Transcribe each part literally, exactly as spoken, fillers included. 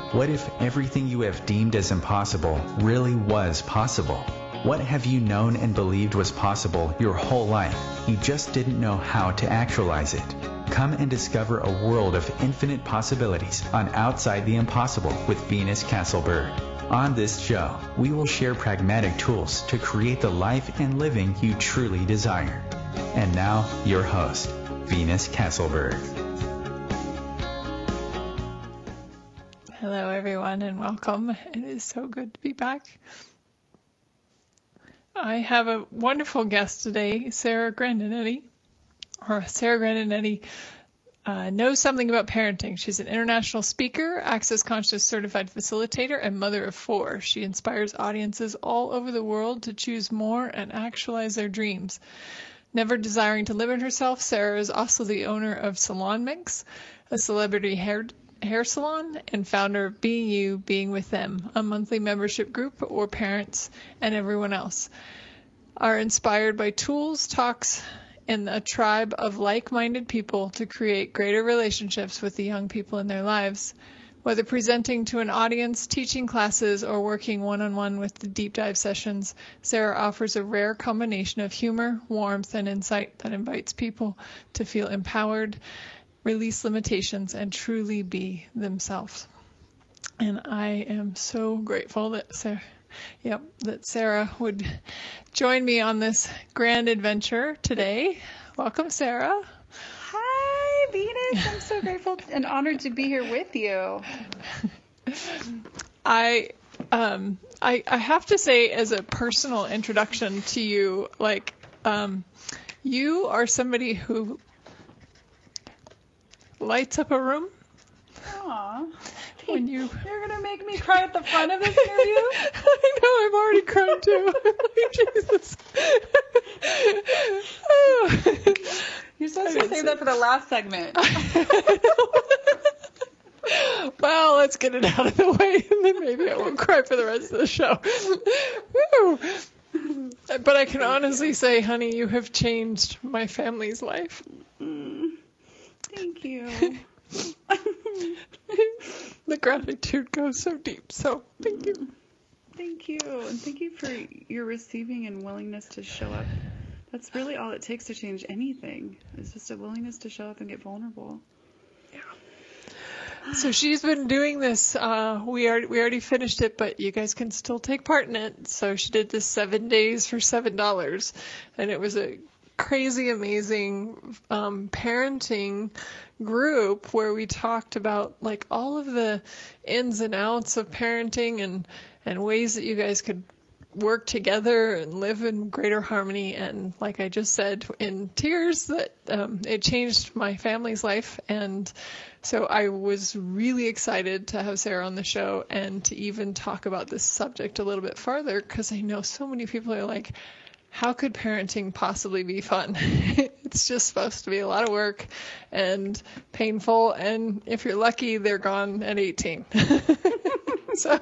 What if everything you have deemed as impossible really was possible? What have you known and believed was possible your whole life? You just didn't know how to actualize it. Come and discover a world of infinite possibilities on Outside the Impossible with Venus Castleberg. On this show, we will share pragmatic tools to create the life and living you truly desire. And now, your host, Venus Castleberg. Hello, everyone, and welcome. It is so good to be back. I have a wonderful guest today, Sarah Grandinetti. Or Sarah Grandinetti uh, knows something about parenting. She's an international speaker, Access Conscious certified facilitator, and mother of four. She inspires audiences all over the world to choose more and actualize their dreams. Never desiring to limit herself, Sarah is also the owner of Salon Mix, a celebrity hair hair salon, and founder of Be You, Being With Them, a monthly membership group where parents and everyone else are inspired by tools, talks, and a tribe of like-minded people to create greater relationships with the young people in their lives. Whether presenting to an audience, teaching classes, or working one-on-one with the deep dive sessions, Sarah offers a rare combination of humor, warmth, and insight that invites people to feel empowered, release limitations, and truly be themselves. And I am so grateful that Sarah, yep, that Sarah would join me on this grand adventure today. Welcome, Sarah. Hi, Venus. I'm so grateful and honored to be here with you. I um I I have to say, as a personal introduction to you, like um you are somebody who lights up a room. Aww. When you... You're going to make me cry at the front of this interview? I know, I'm already crying too. Jesus. Oh. You're supposed to save that for the last segment. Well, let's get it out of the way, and then maybe I won't cry for the rest of the show. Woo. But I can honestly say, honey, you have changed my family's life. Mm. Thank you. The gratitude goes so deep, so thank you. Thank you. And thank you for your receiving and willingness to show up. That's really all it takes to change anything. It's just a willingness to show up and get vulnerable. Yeah. So she's been doing this. Uh, we already, we already finished it, but you guys can still take part in it. So she did this seven days for seven dollars. And it was a crazy, amazing um, parenting group where we talked about like all of the ins and outs of parenting and, and ways that you guys could work together and live in greater harmony. And like I just said, in tears, that um, it changed my family's life. And so I was really excited to have Sarah on the show and to even talk about this subject a little bit farther, because I know so many people are like, how could parenting possibly be fun? It's just supposed to be a lot of work and painful, and if you're lucky, they're gone at eighteen. So,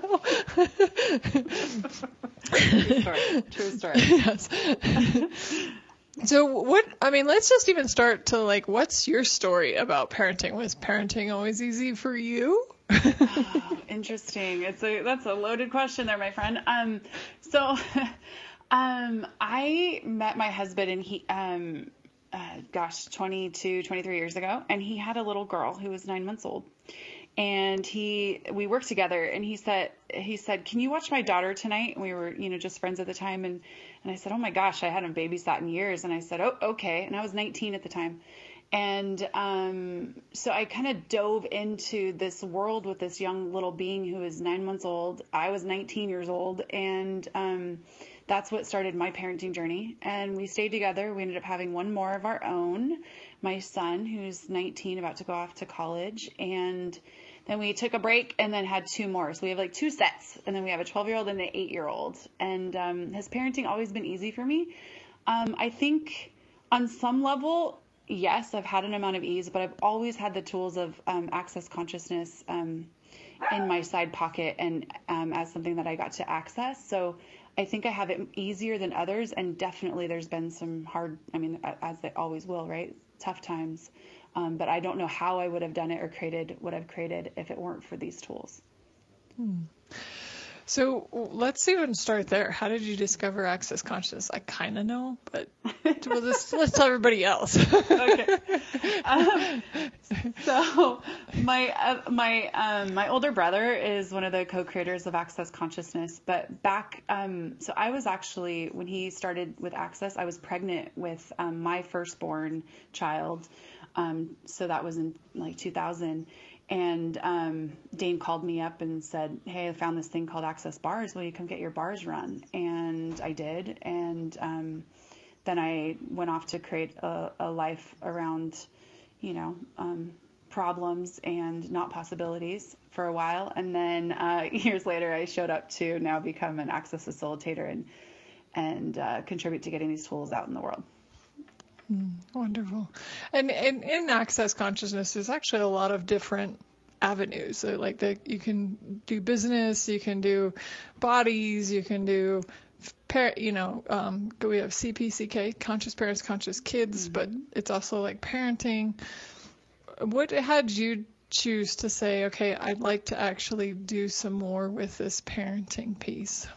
True story. True story. Yes. So what, I mean, let's just even start to like, what's your story about parenting? Was parenting always easy for you? Oh, interesting. It's a, that's a loaded question there, my friend. Um, so, um, I met my husband and he, um, uh, gosh, twenty-two, twenty-three years ago, and he had a little girl who was nine months old. And he, we worked together, and he said, he said, can you watch my daughter tonight? And we were, you know, just friends at the time. And, and I said, oh my gosh, I hadn't babysat in years. And I said, oh, okay. And I was nineteen at the time. And, um, so I kind of dove into this world with this young little being who was nine months old. I was nineteen years old. And, um, that's what started my parenting journey. And we stayed together. We ended up having one more of our own, my son, who's nineteen, about to go off to college. And then we took a break and then had two more. So we have like two sets. And then we have a twelve-year-old and an eight-year-old. And um, has parenting always been easy for me? Um, I think on some level, yes, I've had an amount of ease, but I've always had the tools of um, access consciousness um, in my side pocket and um, as something that I got to access. So I think I have it easier than others. And definitely there's been some hard, I mean, as it always will, right? Tough times. Um, but I don't know how I would have done it or created what I've created if it weren't for these tools. Hmm. So let's even start there. How did you discover Access Consciousness? I kind of know, but we'll just, let's tell everybody else. Okay. Um, so my uh, my um, my older brother is one of the co-creators of Access Consciousness. But back, um, so I was actually, when he started with Access, I was pregnant with um, my firstborn child. Um, so that was in like two thousand. And um, Dane called me up and said, hey, I found this thing called Access Bars. Will you come get your bars run? And I did. And um, then I went off to create a, a life around, you know, um, problems and not possibilities for a while. And then uh, years later, I showed up to now become an Access facilitator and, and uh, contribute to getting these tools out in the world. Mm, wonderful. And, and in Access Consciousness, there's actually a lot of different avenues. So like the, you can do business, you can do bodies, you can do, par- you know, um, we have C P C K, Conscious Parents, Conscious Kids, mm-hmm. but it's also like parenting. What had you choose to say, okay, I'd like to actually do some more with this parenting piece?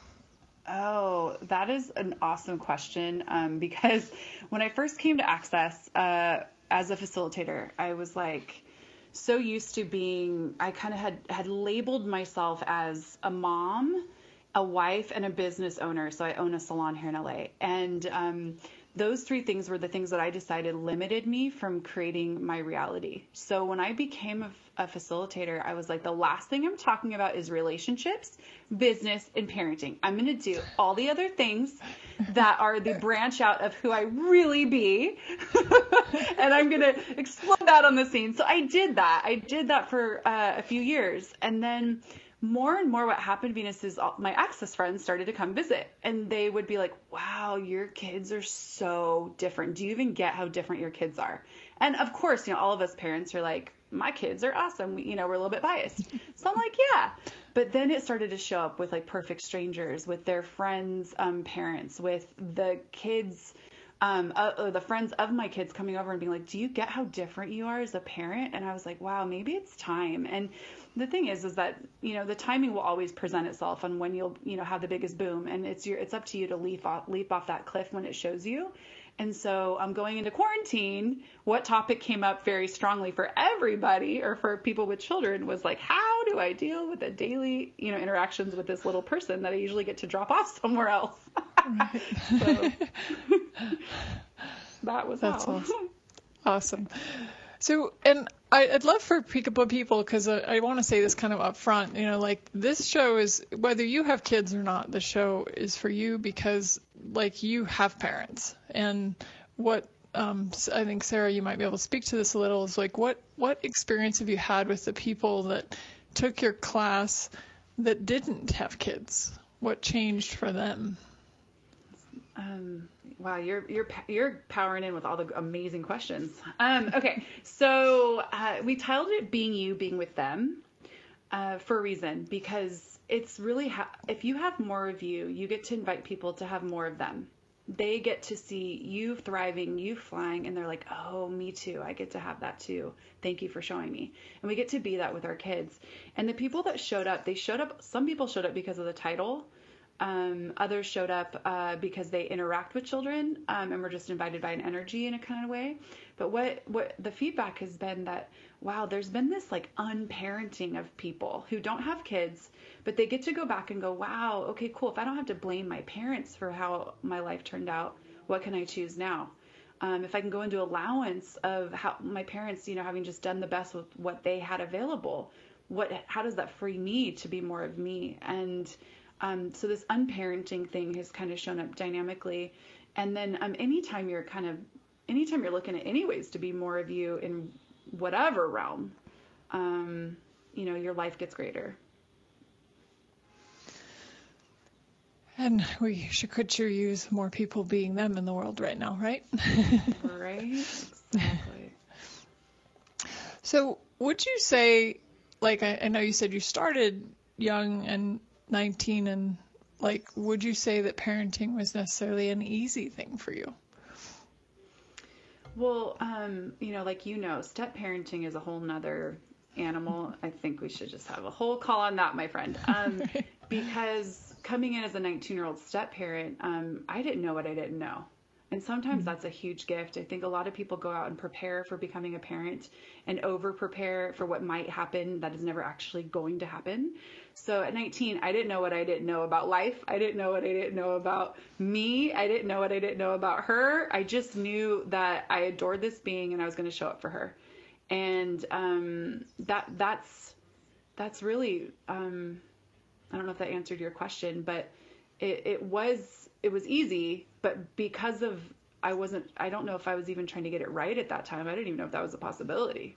Oh, that is an awesome question. Um, because when I first came to Access uh, as a facilitator, I was like so used to being, I kind of had, had labeled myself as a mom, a wife, and a business owner. So I own a salon here in L A. And um, those three things were the things that I decided limited me from creating my reality. So when I became a, a facilitator, I was like, the last thing I'm talking about is relationships, business, and parenting. I'm going to do all the other things that are the branch out of who I really be. And I'm going to explode out on the scene. So I did that. I did that for uh, a few years. And then more and more what happened, Venus, is all, my Access friends started to come visit, and they would be like, wow, your kids are so different. Do you even get how different your kids are? And of course, you know, all of us parents are like, my kids are awesome. We, you know, we're a little bit biased. So I'm like, yeah. But then it started to show up with like perfect strangers, with their friends' um, parents, with the kids, um, uh, or the friends of my kids coming over and being like, do you get how different you are as a parent? And I was like, wow, maybe it's time. And the thing is, is that, you know, the timing will always present itself on when you'll, you know, have the biggest boom. And it's your, it's up to you to leap off, leap off that cliff when it shows you. And so I'm um, going into quarantine. What topic came up very strongly for everybody, or for people with children, was like, how do I deal with the daily, you know, interactions with this little person that I usually get to drop off somewhere else? Right. So that was That's how. awesome. Awesome. So, and I, I'd love for people, because I, I want to say this kind of up front, you know, like this show is, whether you have kids or not, the show is for you because like you have parents. And what, um, I think Sarah, you might be able to speak to this a little, is like, what, what experience have you had with the people that took your class that didn't have kids? What changed for them? Um, wow, you're you're you're powering in with all the amazing questions. Um, okay, so uh, we titled it "Being You, Being with Them" uh, for a reason, because it's really ha- if you have more of you, you get to invite people to have more of them. They get to see you thriving, you flying, and they're like, "Oh, me too. I get to have that too. Thank you for showing me." And we get to be that with our kids. And the people that showed up, they showed up. Some people showed up because of the title. Um, others showed up uh, because they interact with children um, and were just invited by an energy in a kind of way. But what, what the feedback has been that, wow, there's been this like unparenting of people who don't have kids, but they get to go back and go, wow, okay, cool. If I don't have to blame my parents for how my life turned out, what can I choose now? Um, if I can go into allowance of how my parents, you know, having just done the best with what they had available, what, how does that free me to be more of me? And Um, so this unparenting thing has kind of shown up dynamically. And then um, anytime you're kind of, anytime you're looking at any ways to be more of you in whatever realm, um, you know, your life gets greater. And we should, could sure use more people being them in the world right now, right? Right? Exactly. So would you say, like, I, I know you said you started young and nineteen, and like, would you say that parenting was necessarily an easy thing for you? Well, um, you know, like, you know, step parenting is a whole nother animal. I think we should just have a whole call on that, my friend. Um, because coming in as a nineteen-year-old step parent, um, I didn't know what I didn't know. And sometimes that's a huge gift. I think a lot of people go out and prepare for becoming a parent and over prepare for what might happen that is never actually going to happen. So at nineteen, I didn't know what I didn't know about life. I didn't know what I didn't know about me. I didn't know what I didn't know about her. I just knew that I adored this being and I was going to show up for her. And um, that that's that's really, um, I don't know if that answered your question, but it, it was it was easy. But because of, I wasn't, I don't know if I was even trying to get it right at that time. I didn't even know if that was a possibility.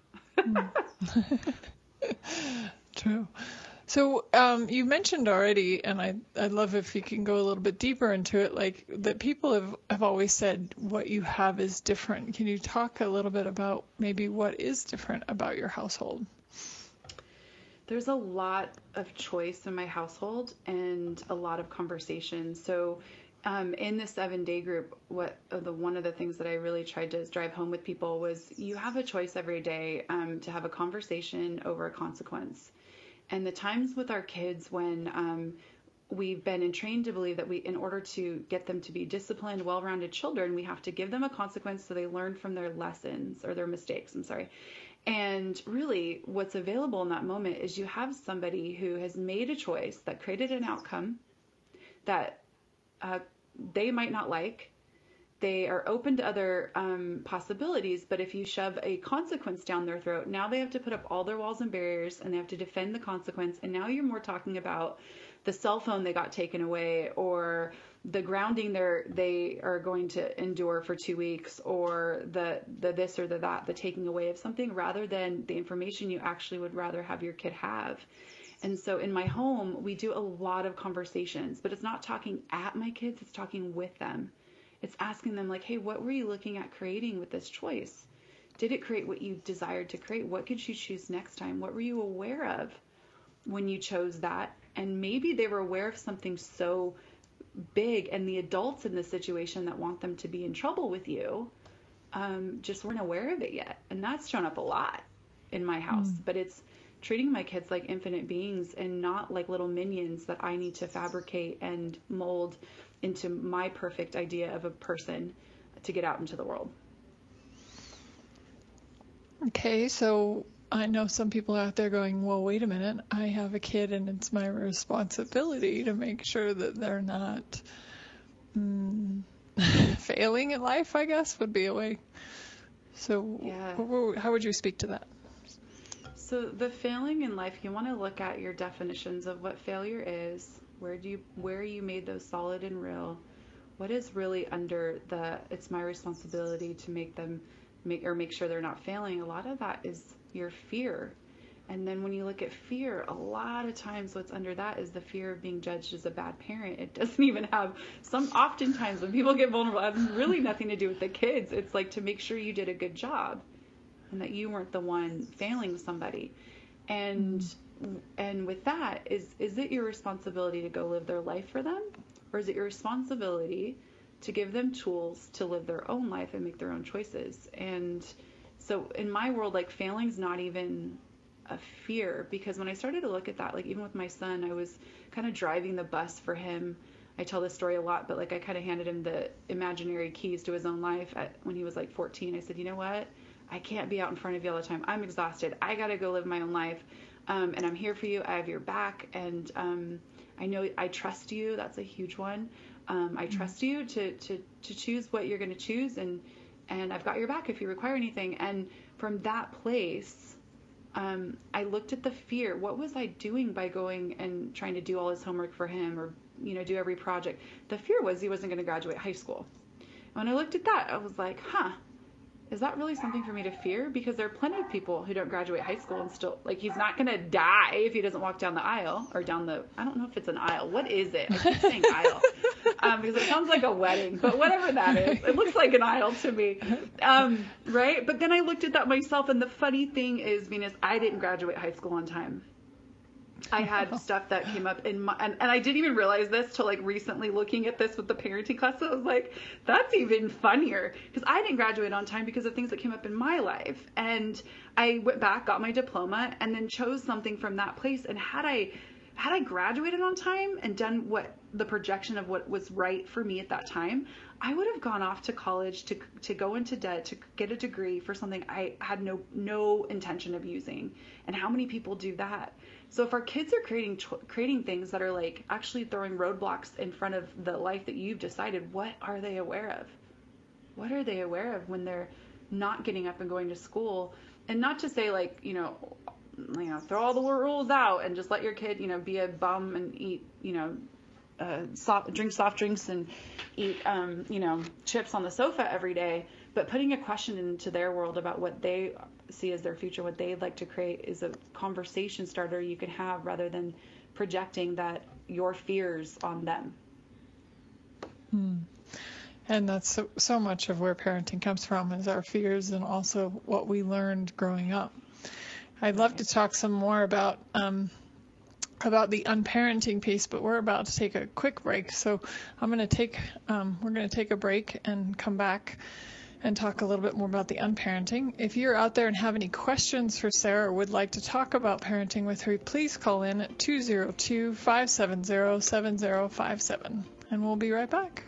True. So um, you mentioned already, and I, I'd love if you can go a little bit deeper into it, like that people have, have always said what you have is different. Can you talk a little bit about maybe what is different about your household? There's a lot of choice in my household and a lot of conversation. So Um, in the seven day group, what uh, the one of the things that I really tried to drive home with people was you have a choice every day um, to have a conversation over a consequence. And the times with our kids when um, we've been trained to believe that we, in order to get them to be disciplined, well-rounded children, we have to give them a consequence so they learn from their lessons or their mistakes. I'm sorry. And really what's available in that moment is you have somebody who has made a choice that created an outcome that Uh, they might not like. They are open to other um, possibilities, but if you shove a consequence down their throat, now they have to put up all their walls and barriers and they have to defend the consequence. And now you're more talking about the cell phone they got taken away or the grounding they're, they are going to endure for two weeks or the, the this or the that, the taking away of something rather than the information you actually would rather have your kid have. And so in my home, we do a lot of conversations, but it's not talking at my kids, it's talking with them. It's asking them like, hey, what were you looking at creating with this choice? Did it create what you desired to create? What could you choose next time? What were you aware of when you chose that? And maybe they were aware of something so big and the adults in the situation that want them to be in trouble with you um, just weren't aware of it yet. And that's shown up a lot in my house, mm. but it's treating my kids like infinite beings and not like little minions that I need to fabricate and mold into my perfect idea of a person to get out into the world. Okay, so I know some people out there going, well, wait a minute, I have a kid and it's my responsibility to make sure that they're not mm, failing in life, I guess, would be a way. So yeah. How would you speak to that? So the failing in life, you want to look at your definitions of what failure is. Where do you, where you made those solid and real? What is really under the, it's my responsibility to make them make, or make sure they're not failing. A lot of that is your fear. And then when you look at fear, a lot of times what's under that is the fear of being judged as a bad parent. It doesn't even have some, oftentimes when people get vulnerable, it has really nothing to do with the kids. It's like to make sure you did a good job. And that you weren't the one failing somebody. And mm-hmm. and with that, is is it your responsibility to go live their life for them? Or is it your responsibility to give them tools to live their own life and make their own choices? And so in my world, like failing's not even a fear, because when I started to look at that, like even with my son, I was kind of driving the bus for him. I tell this story a lot, but like I kind of handed him the imaginary keys to his own life at, when he was like fourteen. I said, you know what? I can't be out in front of you all the time. I'm exhausted. I got to go live my own life. Um, and I'm here for you. I have your back. And um, I know I trust you. That's a huge one. Um, I trust you to, to, to choose what you're going to choose. And, and I've got your back if you require anything. And from that place, um, I looked at the fear. What was I doing by going and trying to do all his homework for him or, you know, do every project? The fear was he wasn't going to graduate high school. When I looked at that, I was like, huh. Is that really something for me to fear? Because there are plenty of people who don't graduate high school and still, like, he's not going to die if he doesn't walk down the aisle or down the, I don't know if it's an aisle. What is it? I keep saying aisle um, because it sounds like a wedding, but whatever that is, it looks like an aisle to me. Um, right? But then I looked at that myself, and the funny thing is, Venus, I didn't graduate high school on time. I had stuff that came up in my, and, and I didn't even realize this till like recently looking at this with the parenting class. So I was like, that's even funnier, because I didn't graduate on time because of things that came up in my life. And I went back, got my diploma, and then chose something from that place. And had I, had I graduated on time and done what the projection of what was right for me at that time, I would have gone off to college to to go into debt to get a degree for something I had no no intention of using. And how many people do that? So if our kids are creating creating things that are like actually throwing roadblocks in front of the life that you've decided, what are they aware of? What are they aware of when they're not getting up and going to school? And not to say like, you know, you know, throw all the rules out and just let your kid, you know, be a bum and eat, you know, uh, soft, drink soft drinks and eat, um, you know, chips on the sofa every day. But putting a question into their world about what they see as their future, what they'd like to create, is a conversation starter you can have, rather than projecting that your fears on them. Hmm. And that's so, so much of where parenting comes from, is our fears and also what we learned growing up. I'd love to talk some more about um, about the unparenting piece, but we're about to take a quick break. So I'm going to take um, we're going to take a break and come back and talk a little bit more about the unparenting. If you're out there and have any questions for Sarah or would like to talk about parenting with her, please call in at two oh two, five seven zero, seven zero five seven, and we'll be right back.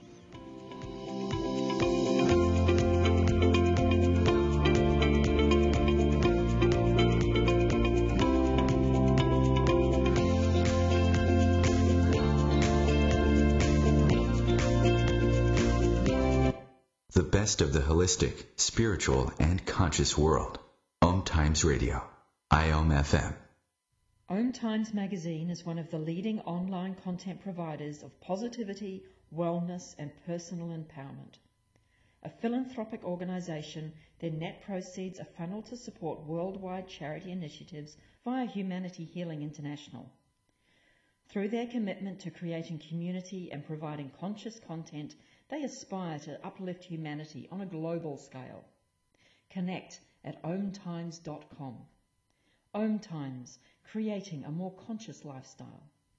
The best of the holistic, spiritual, and conscious world. Om Times Radio. I O M F M. Om Times Magazine is one of the leading online content providers of positivity, wellness, and personal empowerment. A philanthropic organization, their net proceeds are funneled to support worldwide charity initiatives via Humanity Healing International. Through their commitment to creating community and providing conscious content, they aspire to uplift humanity on a global scale. Connect at om times dot com. Om Times, creating a more conscious lifestyle.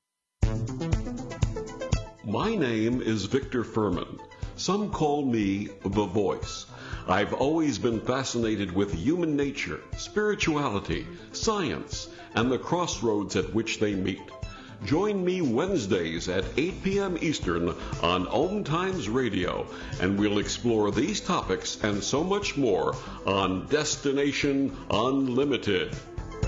My name is Victor Furman. Some call me The Voice. I've always been fascinated with human nature, spirituality, science, and the crossroads at which they meet. Join me Wednesdays at eight p.m. Eastern on Om Times Radio, and we'll explore these topics and so much more on Destination Unlimited.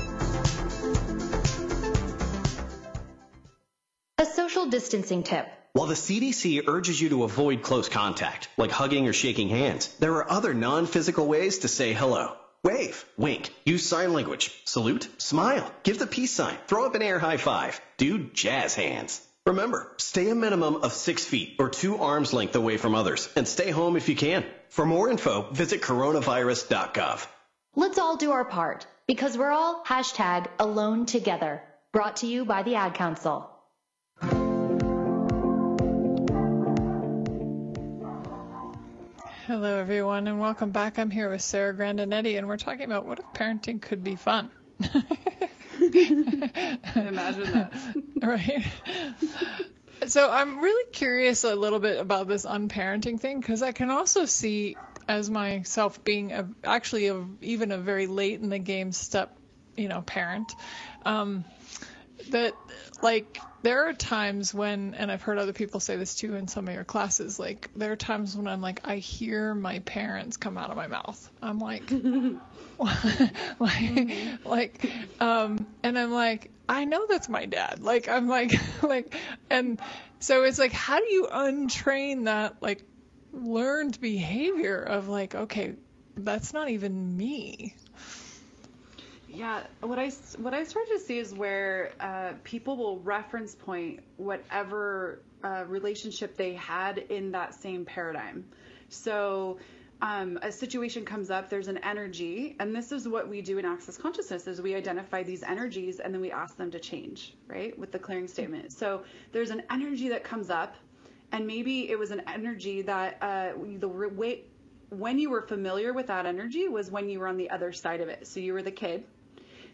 A social distancing tip. While the C D C urges you to avoid close contact, like hugging or shaking hands, there are other non-physical ways to say hello. Wave, wink, use sign language, salute, smile, give the peace sign, throw up an air high five, do jazz hands. Remember, stay a minimum of six feet or two arms length away from others, and stay home if you can. For more info, visit coronavirus dot gov. Let's all do our part, because we're all hashtag alone together. Brought to you by the Ad Council. Hello, everyone, and welcome back. I'm here with Sarah Grandinetti, and we're talking about what if parenting could be fun. Imagine that. Right. So I'm really curious a little bit about this unparenting thing, because I can also see as myself being a, actually a, even a very late in the game step, you know, parent, um, that like there are times when, and I've heard other people say this too in some of your classes, like there are times when I'm like, I hear my parents come out of my mouth. I'm like, like, like, um, and I'm like, I know that's my dad. Like, I'm like, like, and so it's like, how do you untrain that, like, learned behavior of like, okay, that's not even me. Yeah, what I, what I started to see is where uh, people will reference point whatever uh, relationship they had in that same paradigm. So um, a situation comes up, there's an energy, and this is what we do in Access Consciousness, is we identify these energies and then we ask them to change, right, with the clearing statement. So there's an energy that comes up, and maybe it was an energy that uh, the way, when you were familiar with that energy was when you were on the other side of it. So you were the kid.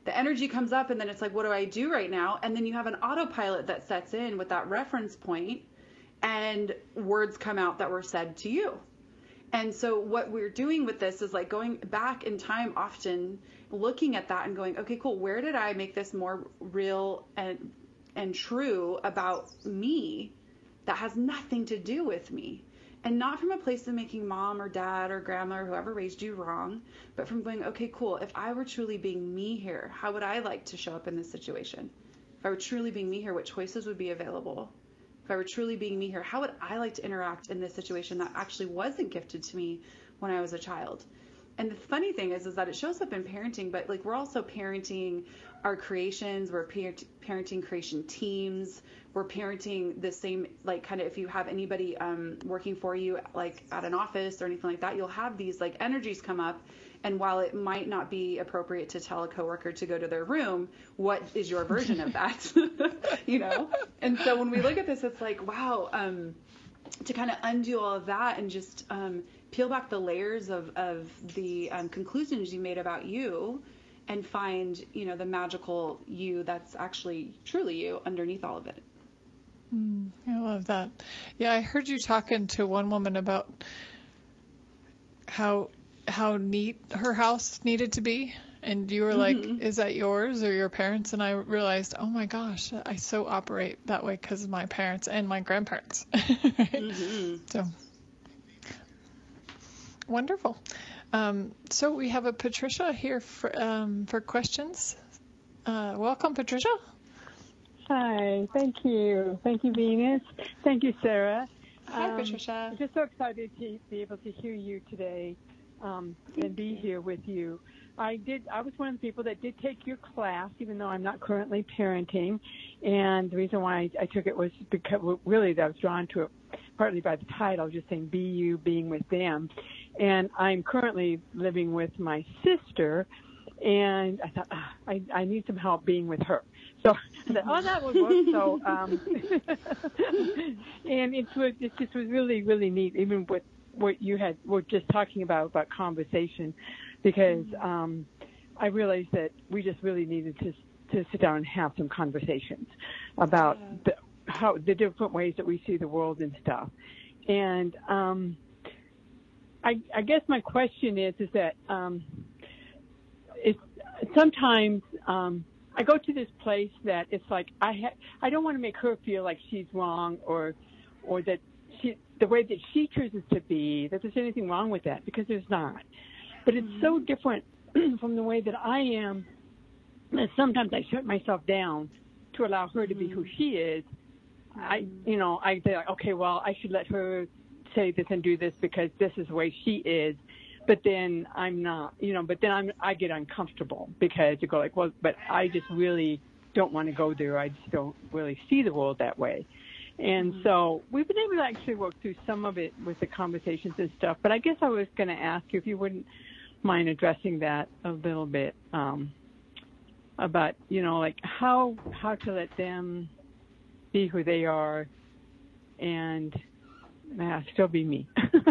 the energy comes up and then it's like, what do I do right now? And then you have an autopilot that sets in with that reference point and words come out that were said to you. And so what we're doing with this is like going back in time often, looking at that and going, okay, cool. Where did I make this more real and and true about me that has nothing to do with me? And not from a place of making mom or dad or grandma or whoever raised you wrong, but from going, okay, cool. If I were truly being me here, how would I like to show up in this situation? If I were truly being me here, what choices would be available? If I were truly being me here, how would I like to interact in this situation that actually wasn't gifted to me when I was a child? And the funny thing is, is that it shows up in parenting, but like we're also parenting our creations, we're parent, parenting creation teams, we're parenting the same, like kind of if you have anybody um, working for you, like at an office or anything like that, you'll have these like energies come up. And while it might not be appropriate to tell a coworker to go to their room, what is your version of that? You know? And so when we look at this, it's like, wow, um, to kind of undo all of that and just um, peel back the layers of, of the um, conclusions you made about you and find, you know, the magical you that's actually truly you underneath all of it. Mm, I love that. Yeah, I heard you talking to one woman about how how neat her house needed to be. And you were like, mm-hmm. Is that yours or your parents? And I realized, oh my gosh, I so operate that way because of my parents and my grandparents. Right? Mm-hmm. So wonderful. Um, so we have a Patricia here for, um, for questions. Uh, welcome, Patricia. Hi, thank you. Thank you, Venus. Thank you, Sarah. Hi, um, Patricia. I'm just so excited to be able to hear you today um, and be here with you. I did. I was one of the people that did take your class, even though I'm not currently parenting. And the reason why I, I took it was because really I was drawn to it partly by the title, just saying be you, being with them. And I'm currently living with my sister, and I thought, ah, I, I need some help being with her. So I thought, oh, that would work. So, um, and it was, it just was really, really neat, even with what you had, were just talking about, about conversation, because um, I realized that we just really needed to to sit down and have some conversations about the, how the different ways that we see the world and stuff. And um, I, I guess my question is, is that um, it's sometimes um, I go to this place that it's like I ha- I don't want to make her feel like she's wrong or or that she the way that she chooses to be, that there's anything wrong with that, because there's not. But it's so different from the way that I am that sometimes I shut myself down to allow her to be who she is. I, you know, I say, like, okay, well, I should let her say this and do this because this is the way she is. But then I'm not, you know, but then I'm, I get uncomfortable because you go like, well, but I just really don't want to go there. I just don't really see the world that way. And mm-hmm. so we've been able to actually work through some of it with the conversations and stuff. But I guess I was going to ask you if you wouldn't mind addressing that a little bit, um, about, you know, like how, how to let them be who they are and uh, still be me.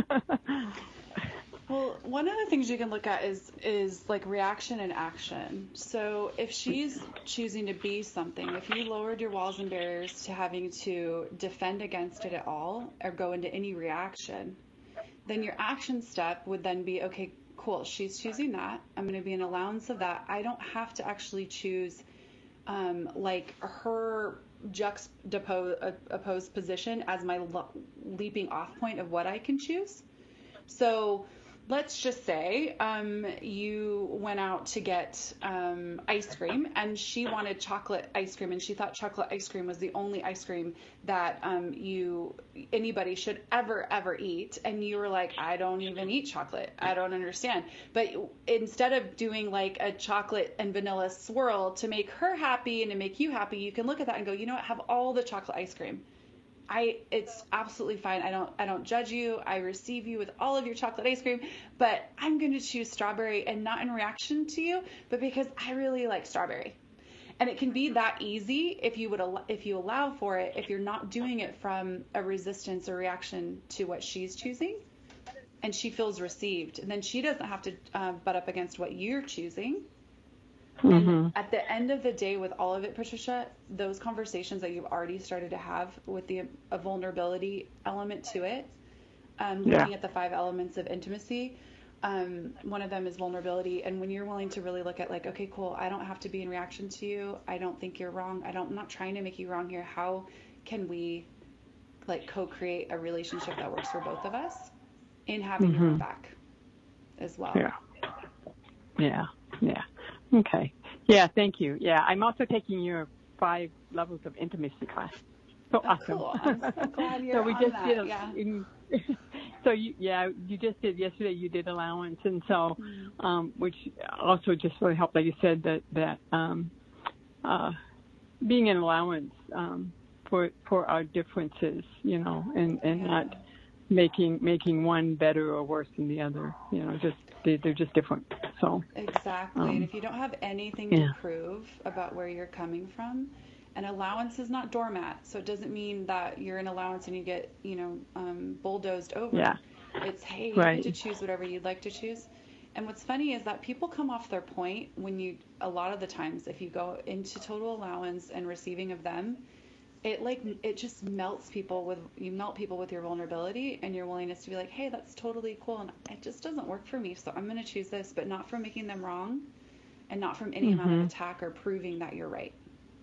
Well, one of the things you can look at is is like reaction and action. So if she's choosing to be something, if you lowered your walls and barriers to having to defend against it at all or go into any reaction, then your action step would then be, okay, cool, she's choosing that. I'm going to be an allowance of that. I don't have to actually choose um, like her juxtaposed opposed position as my lo- leaping off point of what I can choose. So let's just say um, you went out to get um, ice cream and she wanted chocolate ice cream and she thought chocolate ice cream was the only ice cream that um, you anybody should ever, ever eat. And you were like, I don't even eat chocolate. I don't understand. But instead of doing like a chocolate and vanilla swirl to make her happy and to make you happy, you can look at that and go, you know what, have all the chocolate ice cream. I, it's absolutely fine. I don't, I don't judge you. I receive you with all of your chocolate ice cream, but I'm going to choose strawberry, and not in reaction to you, but because I really like strawberry. And it can be that easy if you would, if you allow for it, if you're not doing it from a resistance or reaction to what she's choosing, and she feels received, and then she doesn't have to uh, butt up against what you're choosing. Mm-hmm. And at the end of the day, with all of it, Patricia, those conversations that you've already started to have with the a vulnerability element to it, um, Yeah. looking at the five elements of intimacy, um, one of them is vulnerability. And when you're willing to really look at like, okay, cool, I don't have to be in reaction to you. I don't think you're wrong. I don't, I'm not trying to make you wrong here. How can we like co-create a relationship that works for both of us in having Mm-hmm. your own back as well? Yeah. Yeah. Yeah. Okay. Yeah. Thank you. Yeah. I'm also taking your five levels of intimacy class. So Oh, awesome. cool. I'm so glad you're so we on just that. did. A, Yeah. in, so you, yeah, you just did yesterday. You did allowance, and so, Mm-hmm. um, which also just really helped. Like you said, that that um, uh, being an allowance um, for for our differences, you know, and and Yeah. not making making one better or worse than the other. You know, just they, they're just different. So Exactly. um, and if you don't have anything yeah. to prove about where you're coming from, an allowance is not doormat. So it doesn't mean that you're an allowance and you get, you know, um, bulldozed over. Yeah. It's, hey, you Right. get to choose whatever you'd like to choose. And what's funny is that people come off their point when you, a lot of the times, if you go into total allowance and receiving of them, it like, it just melts people with, you melt people with your vulnerability and your willingness to be like, hey, that's totally cool. And it just doesn't work for me. So I'm going to choose this, but not from making them wrong and not from any amount of Mhm. attack or proving that you're right.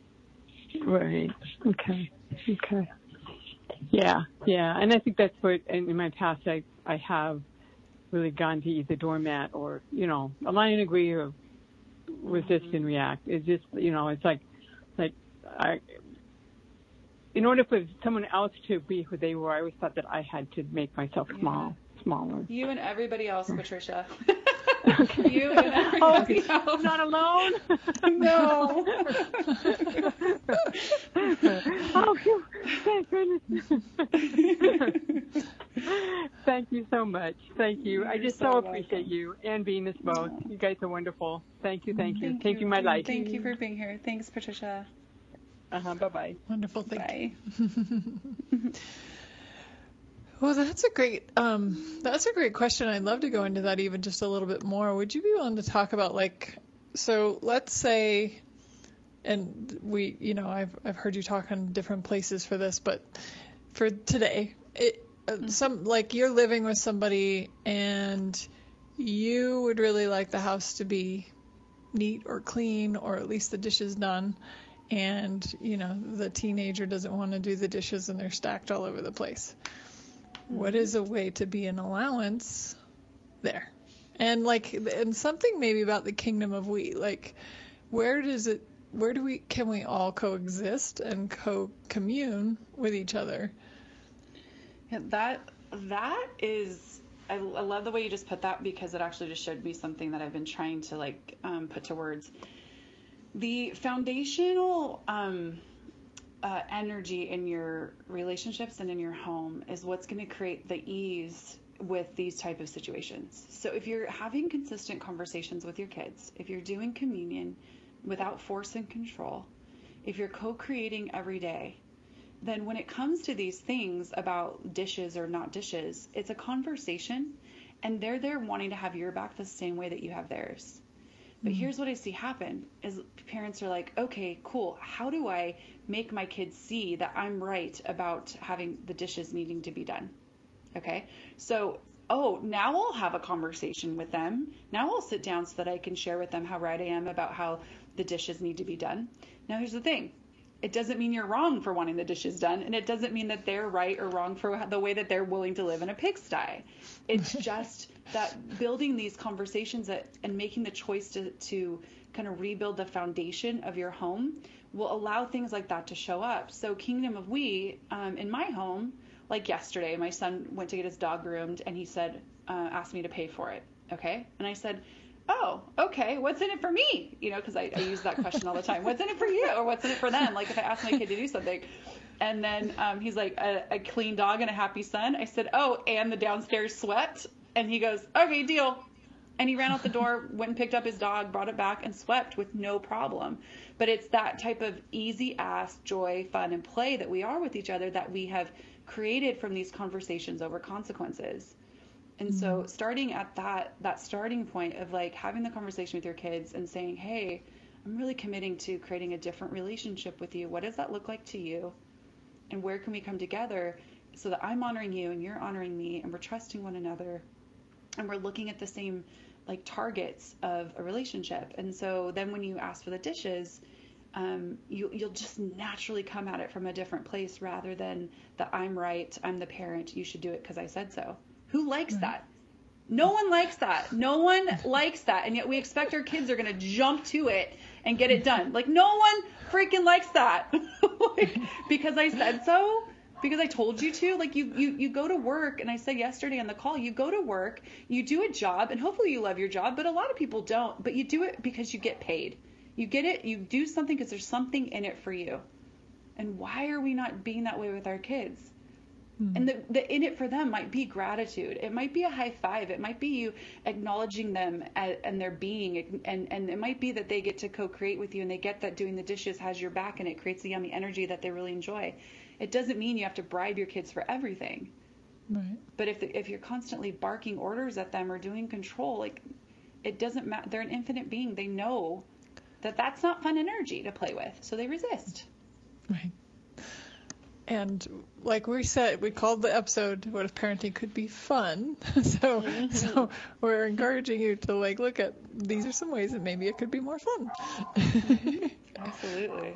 Right. Okay. Okay. Yeah. Yeah. And I think that's what in, in my past I I have really gone to either doormat or, you know, align and agree or resist Mm-hmm. and react. It's just, you know, it's like like I in order for someone else to be who they were, I always thought that I had to make myself small, smaller. You and everybody else, Patricia. Okay. You and everybody Oh, else. I'm not alone. No. Oh, phew. Thank goodness. Thank you so much. Thank you. I You're just so so appreciate welcome. you and Venus both. You guys are wonderful. Thank you. Thank you. Thank Thank you, my life. Thank you for being here. Thanks, Patricia. Uh-huh. Bye-bye. Wonderful. Thank you. Bye. Well, that's a great um, that's a great question. I'd love to go into that even just a little bit more. Would you be willing to talk about like, so let's say, and we, you know, I've I've heard you talk in different places for this, but for today, it uh, some like you're living with somebody and you would really like the house to be neat or clean or at least the dishes done, and you know the teenager doesn't want to do the dishes and they're stacked all over the place. What is a way to be an allowance there? And like, and something maybe about the kingdom of we, like, where does it, where do we, can we all coexist and co-commune with each other? Yeah, that, that is, I, I love the way you just put that because it actually just showed me something that I've been trying to like um, put to words. The foundational, um, Uh, energy in your relationships and in your home is what's going to create the ease with these type of situations. So if you're having consistent conversations with your kids, if you're doing communion without force and control, if you're co-creating every day, then when it comes to these things about dishes or not dishes, it's a conversation and they're there wanting to have your back the same way that you have theirs. But here's what I see happen is parents are like, okay, cool. How do I make my kids see that I'm right about having the dishes needing to be done? Okay. So, oh, now I'll have a conversation with them. Now I'll sit down so that I can share with them how right I am about how the dishes need to be done. Now here's the thing. It doesn't mean you're wrong for wanting the dishes done. And it doesn't mean that they're right or wrong for the way that they're willing to live in a pigsty. It's just that building these conversations that, and making the choice to, to kind of rebuild the foundation of your home will allow things like that to show up. So Kingdom of We, um, in my home, like yesterday, my son went to get his dog groomed and he said, uh, asked me to pay for it. Okay. And I said, oh, okay, what's in it for me? You know, because I, I use that question all the time. What's in it for you? Or what's in it for them? Like if I ask my kid to do something. And then um, he's like, a, a clean dog and a happy son. I said, oh, and the downstairs swept. And he goes, okay, deal. And he ran out the door, went and picked up his dog, brought it back, and swept with no problem. But it's that type of easy ass, joy, fun, and play that we are with each other that we have created from these conversations over consequences. And mm-hmm. so starting at that that starting point of like having the conversation with your kids and saying, hey, I'm really committing to creating a different relationship with you. What does that look like to you? And where can we come together so that I'm honoring you and you're honoring me, and we're trusting one another, and we're looking at the same like targets of a relationship. And so then when you ask for the dishes, um, you, you'll just naturally come at it from a different place rather than the I'm right, I'm the parent, you should do it because I said so. Who likes right. that? No one likes that. No one likes that. And yet we expect our kids are going to jump to it and get it done. Like, no one freaking likes that. Like, because I said so, because I told you to. Like, you, you, you go to work, and I said yesterday on the call, you go to work, you do a job, and hopefully you love your job, but a lot of people don't. But you do it because you get paid. You get it, you do something because there's something in it for you. And why are we not being that way with our kids? And the, the in it for them might be gratitude. It might be a high five. It might be you acknowledging them as, and their being. And, and it might be that they get to co-create with you, and they get that doing the dishes has your back, and it creates a yummy energy that they really enjoy. It doesn't mean you have to bribe your kids for everything. Right. But if the, if you're constantly barking orders at them or doing control, like, it doesn't matter. They're an infinite being. They know that that's not fun energy to play with, so they resist. Right. And like we said, we called the episode "What if parenting could be fun?" so, mm-hmm. so we're encouraging you to like look at these are some ways that maybe it could be more fun. Mm-hmm. Absolutely.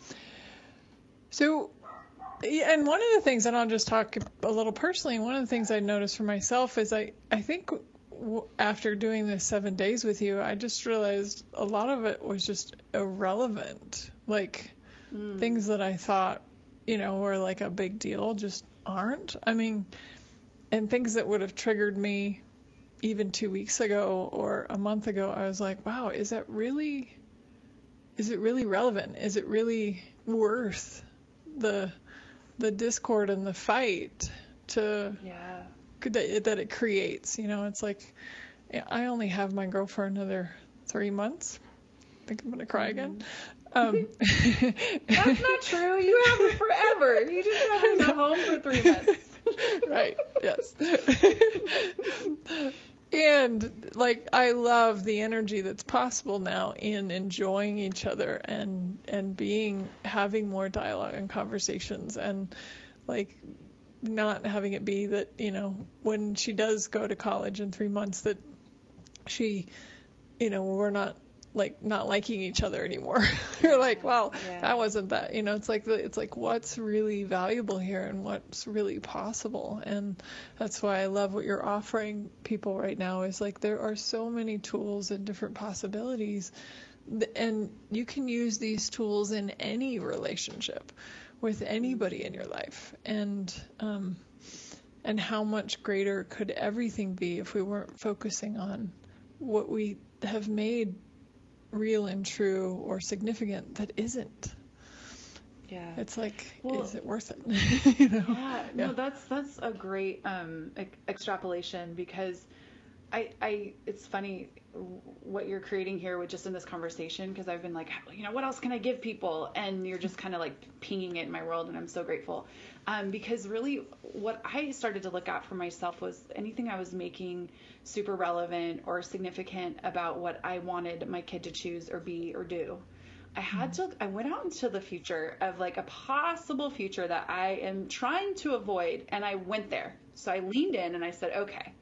So, and one of the things, and I'll just talk a little personally. One of the things I noticed for myself is I, I think w- after doing this seven days with you, I just realized a lot of it was just irrelevant. Like mm. things that I thought, you know, were like a big deal just aren't. I mean, and things that would have triggered me even two weeks ago or a month ago, I was like, wow, is that really, is it really relevant? Is it really worth the, the discord and the fight to, yeah, that, that it creates? You know, it's like, I only have my girl for another three months. I think I'm going to cry again. Um, That's not true. You have it forever. You just have it at home for three months. Right. Yes. And like, I love the energy that's possible now in enjoying each other and, and being, having more dialogue and conversations, and like not having it be that, you know, when she does go to college in three months that she, you know, we're not like not liking each other anymore. You're like, well, yeah. that wasn't that, you know, it's like, the, it's like what's really valuable here and what's really possible. And that's why I love what you're offering people right now, is like, there are so many tools and different possibilities, and you can use these tools in any relationship with anybody in your life. And, um, and how much greater could everything be if we weren't focusing on what we have made real and true or significant that isn't. Yeah. It's like, well, is it worth it? You know? Yeah. No, yeah. that's that's a great um, e- extrapolation, because I I it's funny what you're creating here with just in this conversation, because I've been like, you know, what else can I give people? And you're just kind of like pinging it in my world, and I'm so grateful. Um, because really what I started to look at for myself was anything I was making super relevant or significant about what I wanted my kid to choose or be or do. I had to, I went out into the future of like a possible future that I am trying to avoid. And I went there. So I leaned in and I said, okay,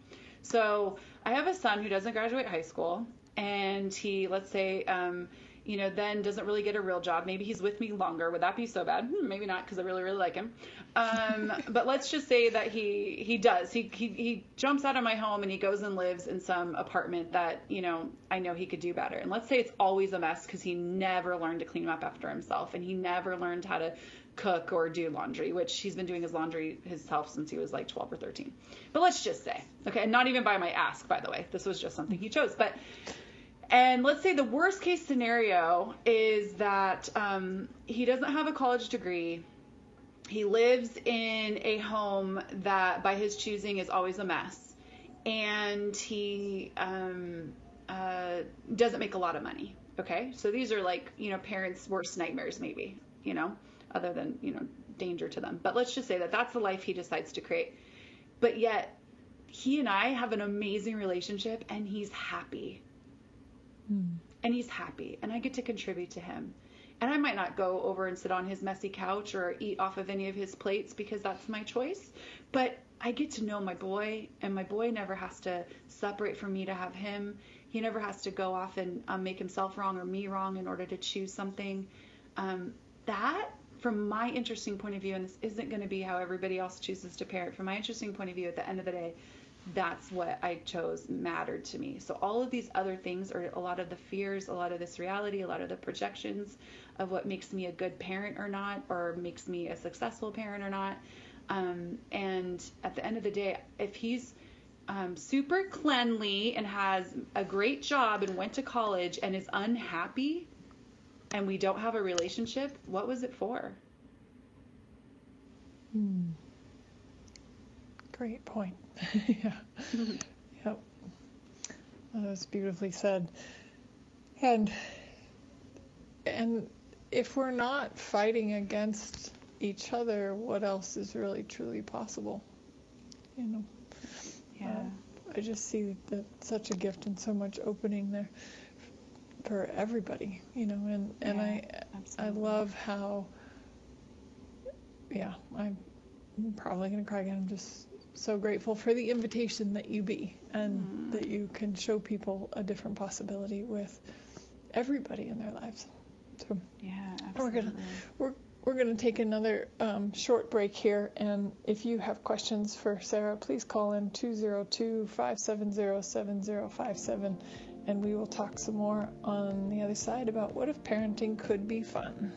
so I have a son who doesn't graduate high school, and he, let's say, um, you know, then doesn't really get a real job. Maybe he's with me longer. Would that be so bad? Hmm, maybe not, because I really, really like him. Um, but let's just say that he, he does. He, he he jumps out of my home and he goes and lives in some apartment that, you know, I know he could do better. And let's say it's always a mess because he never learned to clean up after himself, and he never learned how to cook or do laundry, which he's been doing his laundry himself since he was like twelve or thirteen. But let's just say, okay, and not even by my ask, by the way. This was just something he chose. But And let's say the worst case scenario is that um, he doesn't have a college degree. He lives in a home that by his choosing is always a mess. And he um, uh, doesn't make a lot of money. Okay. So these are like, you know, parents' worst nightmares, maybe, you know, other than, you know, danger to them. But let's just say that that's the life he decides to create. But yet he and I have an amazing relationship, and he's happy. and he's happy, and I get to contribute to him. And I might not go over and sit on his messy couch or eat off of any of his plates because that's my choice. But I get to know my boy, and my boy never has to separate from me to have him. He never has to go off and um, make himself wrong or me wrong in order to choose something. Um, that, from my interesting point of view, and this isn't going to be how everybody else chooses to parent, from my interesting point of view, at the end of the day, that's what I chose mattered to me. So all of these other things are a lot of the fears, a lot of this reality, a lot of the projections of what makes me a good parent or not, or makes me a successful parent or not. Um, and at the end of the day, if he's um, super cleanly and has a great job and went to college and is unhappy and we don't have a relationship, what was it for? Hmm. Great point. Yeah. Yep. That was beautifully said. And and if we're not fighting against each other, what else is really truly possible? You know. Yeah. Uh, I just see that such a gift and so much opening there for everybody, you know, and, and Yeah, I absolutely. I love how yeah, I'm probably gonna cry again. I'm just so grateful for the invitation that you be, and Mm. that you can show people a different possibility with everybody in their lives. So Yeah, we're absolutely. gonna we're we're gonna take another um, short break here, and if you have questions for Sarah, please call in two zero two, five seven zero, seven zero five seven, and we will talk some more on the other side about what if parenting could be fun.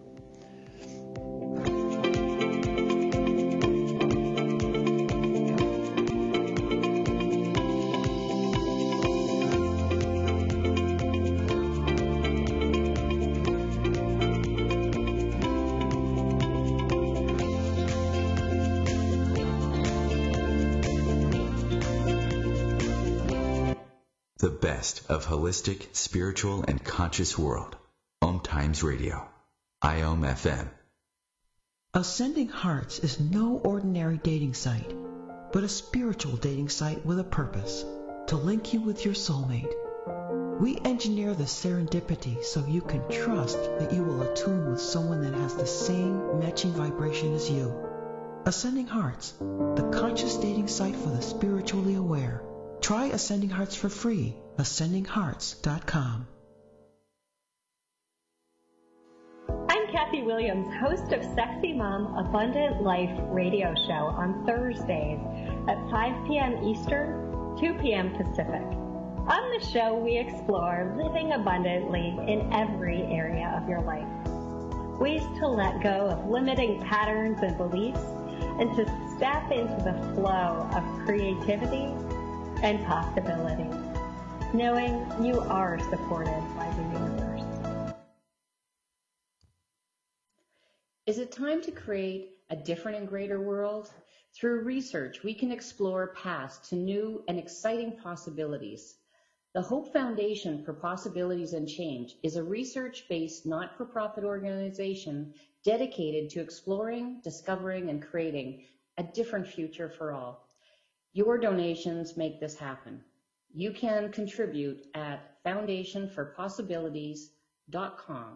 The best of holistic, spiritual, and conscious world. Om Times Radio. I O M F M. Ascending Hearts is no ordinary dating site, but a spiritual dating site with a purpose, to link you with your soulmate. We engineer the serendipity so you can trust that you will attune with someone that has the same matching vibration as you. Ascending Hearts, the conscious dating site for the spiritually aware. Try Ascending Hearts for free. ascending hearts dot com. I'm Kathy Williams, host of Sexy Mom Abundant Life radio show on Thursdays at five p.m. Eastern, two p.m. Pacific. On the show, we explore living abundantly in every area of your life. Ways to let go of limiting patterns and beliefs and to step into the flow of creativity and possibility, knowing you are supported by the universe. Is it time to create a different and greater world? Through research, we can explore paths to new and exciting possibilities. The Hope Foundation for Possibilities and Change is a research-based, not-for-profit organization dedicated to exploring, discovering, and creating a different future for all. Your donations make this happen. You can contribute at foundation for possibilities dot com.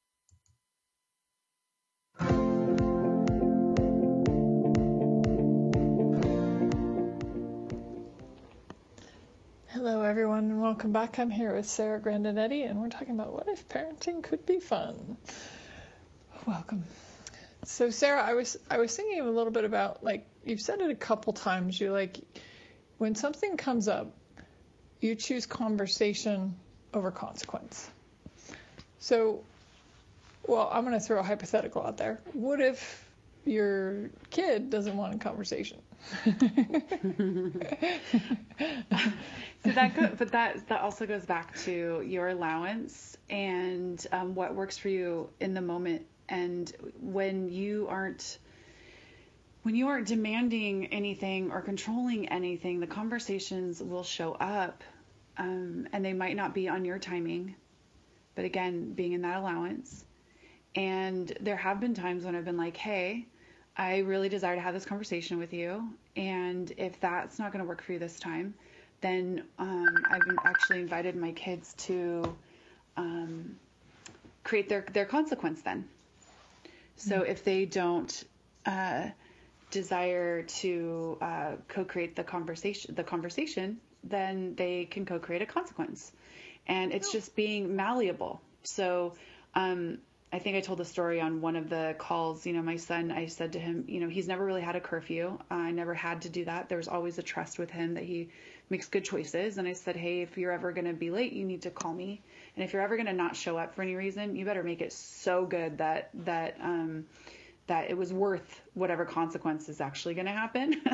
Hello everyone, and welcome back. I'm here with Sarah Grandinetti, and we're talking about what if parenting could be fun. Welcome. So Sarah, I was I was thinking a little bit about, like, you've said it a couple times, you like, when something comes up, you choose conversation over consequence. So, well, I'm going to throw a hypothetical out there. What if your kid doesn't want a conversation? So that go, but that that also goes back to your allowance and um, what works for you in the moment. And when you aren't when you aren't demanding anything or controlling anything, the conversations will show up, um, and they might not be on your timing. But again, being in that allowance. And there have been times when I've been like, hey, I really desire to have this conversation with you. And if that's not going to work for you this time, then um, I've actually invited my kids to um, create their, their consequence then. So mm-hmm. if they don't uh, desire to uh, co-create the conversation, the conversation, then they can co-create a consequence. And it's just being malleable. So um, I think I told the story on one of the calls. You know, my son, I said to him, you know, he's never really had a curfew. Uh, I never had to do that. There was always a trust with him that he makes good choices. And I said, hey, if you're ever going to be late, you need to call me. And if you're ever going to not show up for any reason, you better make it so good that that um, that it was worth whatever consequence is actually going to happen.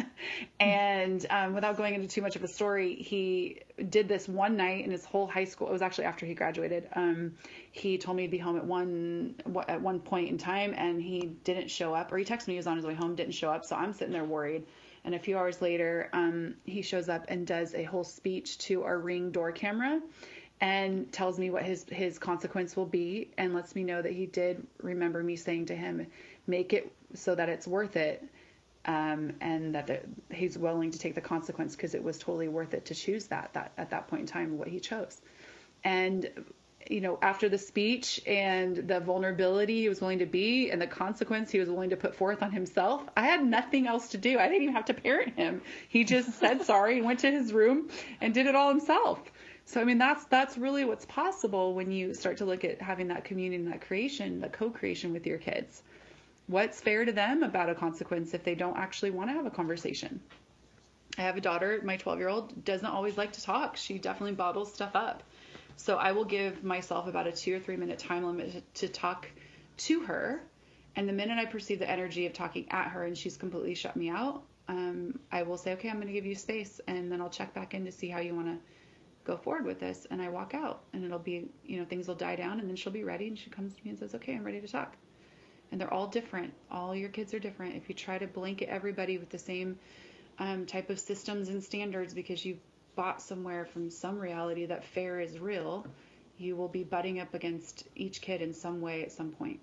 And um, without going into too much of a story, he did this one night in his whole high school. It was actually after he graduated. Um, he told me to be home at one at one point in time, and he didn't show up. Or he texted me he was on his way home, didn't show up. So I'm sitting there worried. And a few hours later, um, he shows up and does a whole speech to our Ring door camera and tells me what his, his consequence will be, and lets me know that he did remember me saying to him, make it so that it's worth it, um, and that the, he's willing to take the consequence because it was totally worth it to choose that, that at that point in time, what he chose. And, you know, after the speech and the vulnerability he was willing to be and the consequence he was willing to put forth on himself, I had nothing else to do. I didn't even have to parent him. He just said sorry, went to his room and did it all himself. So, I mean, that's that's really what's possible when you start to look at having that communion, that creation, that co-creation with your kids. What's fair to them about a consequence if they don't actually want to have a conversation? I have a daughter, my twelve-year-old, doesn't always like to talk. She definitely bottles stuff up. So I will give myself about a two or three minute time limit to, to talk to her. And the minute I perceive the energy of talking at her and she's completely shut me out, um, I will say, okay, I'm going to give you space. And then I'll check back in to see how you want to go forward with this. And I walk out, and it'll be, you know, things will die down, and then she'll be ready. And she comes to me and says, okay, I'm ready to talk. And they're all different. All your kids are different. If you try to blanket everybody with the same um, type of systems and standards because you bought somewhere from some reality that fair is real, you will be butting up against each kid in some way at some point.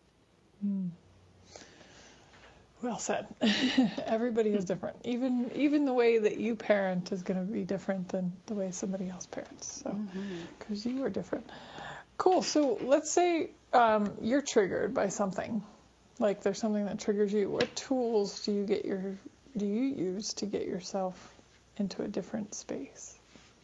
Mm. Well said. Everybody is different. Even even the way that you parent is going to be different than the way somebody else parents. So, because mm-hmm. you are different. Cool. So let's say um, you're triggered by something. Like there's something that triggers you. What tools do you get your do you use to get yourself into a different space?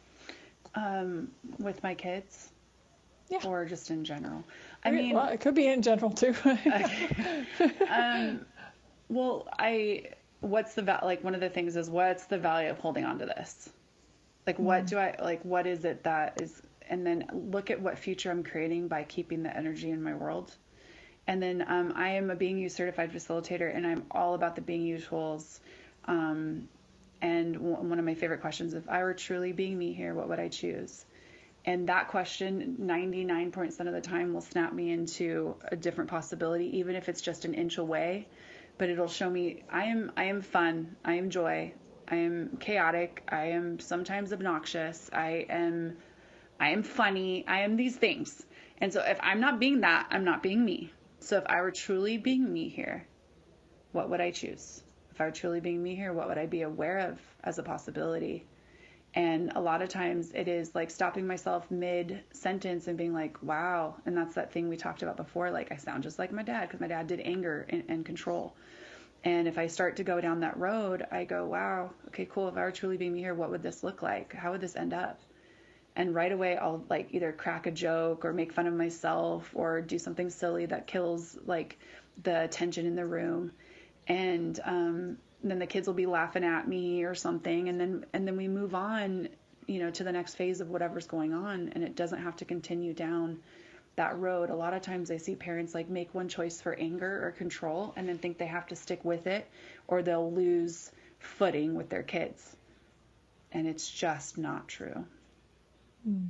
Um, with my kids? Yeah. Or just in general? I okay, mean, well, it could be in general too. Okay. um, well, I, what's the, va- like one of the things is what's the value of holding on to this? Like, what mm. do I, like, what is it that is, and then look at what future I'm creating by keeping the energy in my world. And then um, I am a Being You certified facilitator, and I'm all about the Being You tools. Um, and w- one of my favorite questions, if I were truly being me here, what would I choose? And that question, ninety-nine percent of the time, will snap me into a different possibility, even if it's just an inch away. But it'll show me I am I am fun, I am joy, I am chaotic, I am sometimes obnoxious, I am I am funny, I am these things. And so if I'm not being that, I'm not being me. So if I were truly being me here, what would I choose? If I were truly being me here, what would I be aware of as a possibility? And a lot of times it is like stopping myself mid-sentence and being like, wow. And that's that thing we talked about before. Like, I sound just like my dad because my dad did anger and, and control. And if I start to go down that road, I go, wow, okay, cool. If I were truly being me here, what would this look like? How would this end up? And right away, I'll like either crack a joke or make fun of myself or do something silly that kills like the tension in the room. And, um, then the kids will be laughing at me or something. And then, and then we move on, you know, to the next phase of whatever's going on. And it doesn't have to continue down that road. A lot of times I see parents like make one choice for anger or control and then think they have to stick with it or they'll lose footing with their kids. And it's just not true. Mm.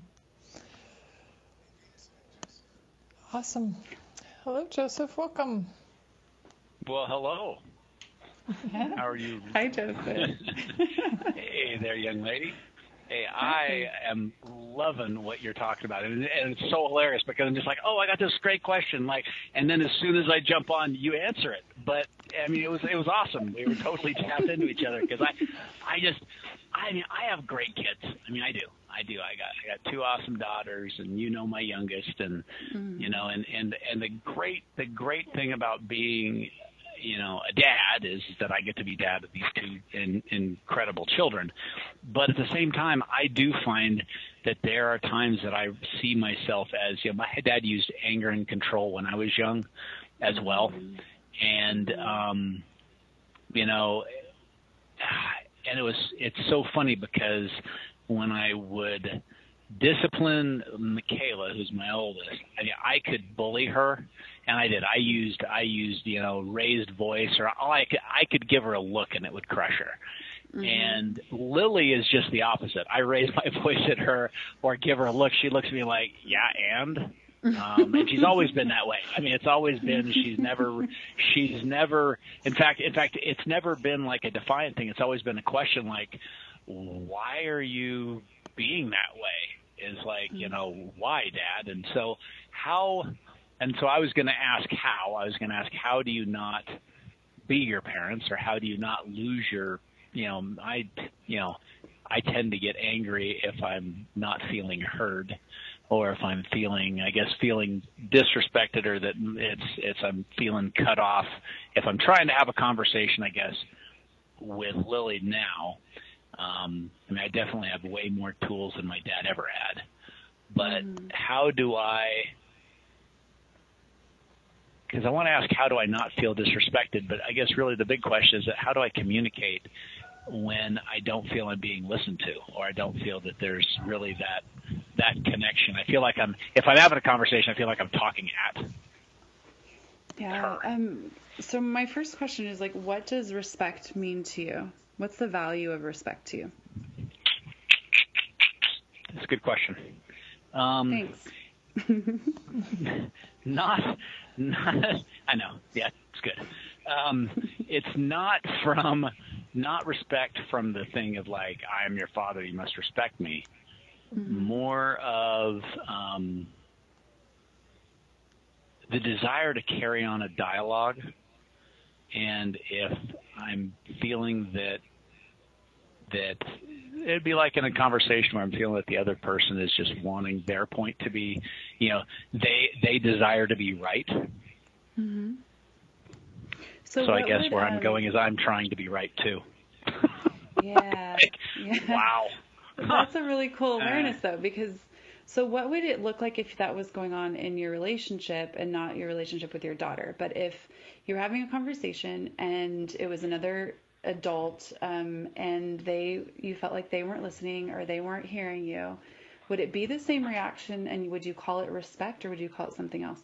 Awesome. Hello, Joseph. Welcome. Well, hello. How are you? Hi, Joseph. Hey there, young lady. Hey, I am loving what you're talking about, and, and it's so hilarious because I'm just like, oh, I got this great question, like, and then as soon as I jump on, you answer it. But I mean, it was it was awesome. We were totally tapped into each other because I, I just, I mean, I have great kids. I mean, I do. I do. I got I got two awesome daughters, and you know my youngest, and mm-hmm. you know, and and and the great the great thing about being, you know, a dad is that I get to be dad of these two in, incredible children. But at the same time, I do find that there are times that I see myself as, you know, my dad used anger and control when I was young as well. And, um, you know, and it was, it's so funny because when I would discipline Michaela, who's my oldest, I, I could bully her. And I did. I used, I used, you know, raised voice, or all I could, I could give her a look and it would crush her. Mm-hmm. And Lily is just the opposite. I raise my voice at her or give her a look. She looks at me like, yeah, and, um, and she's always been that way. I mean, it's always been, she's never, she's never, in fact, in fact, it's never been like a defiant thing. It's always been a question like, why are you being that way? Is like, you know, why, Dad? And so how, And so I was going to ask how. I was going to ask, how do you not be your parents, or how do you not lose your, you know, I, you know, I tend to get angry if I'm not feeling heard, or if I'm feeling, I guess, feeling disrespected, or that it's, it's, I'm feeling cut off. If I'm trying to have a conversation, I guess, with Lily now, um, I mean, I definitely have way more tools than my dad ever had. But mm. how do I, because I want to ask, how do I not feel disrespected? But I guess really the big question is that how do I communicate when I don't feel I'm being listened to, or I don't feel that there's really that that connection? I feel like I'm, if I'm having a conversation, I feel like I'm talking at. Yeah. Um. So my first question is like, what does respect mean to you? What's the value of respect to you? That's a good question. Um, Thanks. not, not, I know. Yeah, it's good. Um, it's not from, not respect from the thing of like, I am your father, you must respect me. Mm-hmm. More of um, the desire to carry on a dialogue. And if I'm feeling that, that it'd be like in a conversation where I'm feeling that the other person is just wanting their point to be, you know, they, they desire to be right. Mm-hmm. So, so I guess would, where um, I'm going is I'm trying to be right too. Yeah. like, yeah. Wow. That's a really cool awareness though, because so what would it look like if that was going on in your relationship and not your relationship with your daughter? But if you're having a conversation and it was another adult um, and they, you felt like they weren't listening or they weren't hearing you, would it be the same reaction, and would you call it respect, or would you call it something else?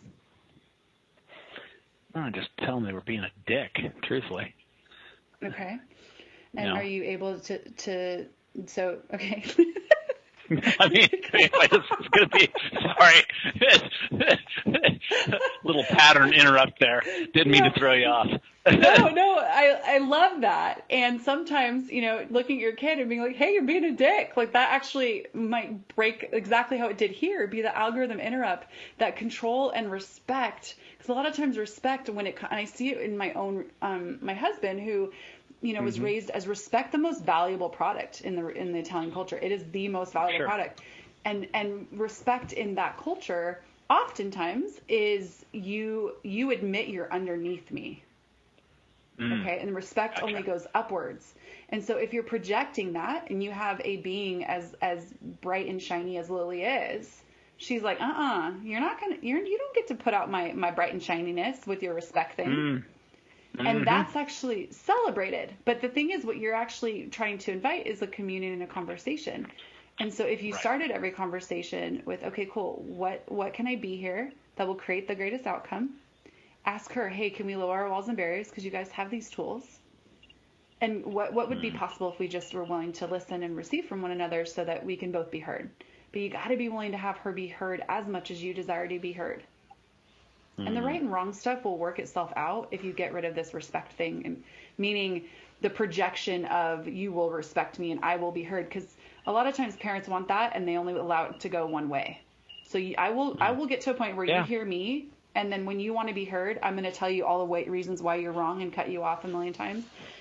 No, just tell them they were being a dick, truthfully. Okay. And no. Are you able to, to, so, okay. I mean, it's going to be, sorry, little pattern interrupt there. Didn't mean to throw you off. no, no, I, I love that. And sometimes, you know, looking at your kid and being like, hey, you're being a dick, like that actually might break exactly how it did here, be the algorithm interrupt, that control and respect. Because a lot of times respect, when it, and I see it in my own, um, my husband who, you know, was mm-hmm. raised as respect, the most valuable product in the in the Italian culture. It is the most valuable sure. product. And and respect in that culture oftentimes is you you admit you're underneath me. Mm. Okay? And respect gotcha. Only goes upwards. And so if you're projecting that and you have a being as as bright and shiny as Lily is, she's like, "Uh-uh, you're not going to you're you don't get to put out my my bright and shininess with your respect thing." Mm. And mm-hmm. that's actually celebrated. But the thing is, what you're actually trying to invite is a communion and a conversation. And so if you right. started every conversation with, okay, cool, what what can I be here that will create the greatest outcome? Ask her, hey, can we lower our walls and barriers because you guys have these tools? And what, what would mm. be possible if we just were willing to listen and receive from one another so that we can both be heard? But you got to be willing to have her be heard as much as you desire to be heard. And the right and wrong stuff will work itself out if you get rid of this respect thing, and meaning the projection of you will respect me and I will be heard. Because a lot of times parents want that and they only allow it to go one way. So you, I will I will get to a point where yeah. you hear me, and then when you want to be heard, I'm going to tell you all the way, reasons why you're wrong and cut you off a million times.